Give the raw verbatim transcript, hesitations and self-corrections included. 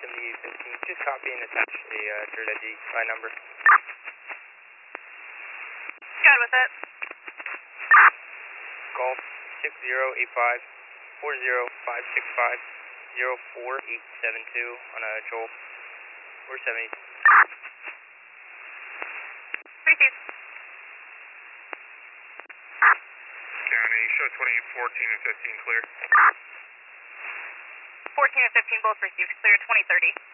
seventy fifteen. Just copy and attach the uh, dirt I D line number. Good with it. Golf six zero eight five four zero five six five zero four eight seven two on a Joel. We're seventy. Repeat. County, show twenty, fourteen, and fifteen clear. fourteen and fifteen both received. Clear twenty thirty.